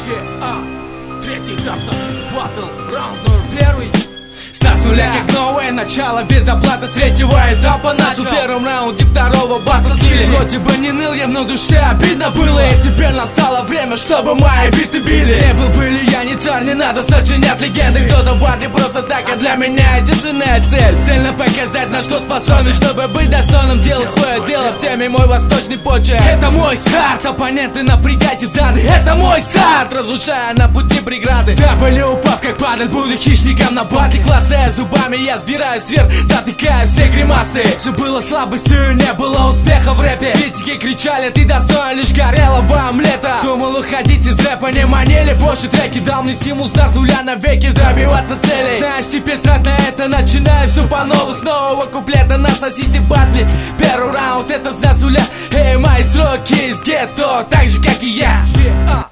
Третий этап Сосисы Батл, раунд номер первый. Старт с нуля, как новое начало, без оплаты с третьего этапа начал. В первом раунде второго батла слили. Вроде бы не ныл я, но душе обидно было. И теперь настало время, чтобы мои биты били. Не был бы ли я не царь, не надо сочинять легенды. Кто-то батли просто так, а для меня единственная цель. Цельно показать, на что способен, чтобы быть достойным. Делать свое дело в теме, мой восточный почерк. Это мой старт, оппоненты, напрягайте зады. Это мой старт, разрушая на пути преграды. Табели упав, как падаль, буду хищником на батле. Клацая зубами, я сбираюсь вверх, затыкая все гримасы. Все было слабостью, не было успеха в рэпе. Критики кричали, ты достоин лишь горелого омлета. Думал уходить из рэпа, не манили больше треки. Дал мне стимул старт нуля навеки, добиваться целей. Знаешь, теперь срать на это, начинаю все по новому. С нового куплета на сосисте батли. Первый раунд, это с нуля. Эй, мои строки из гетто, так же как и я.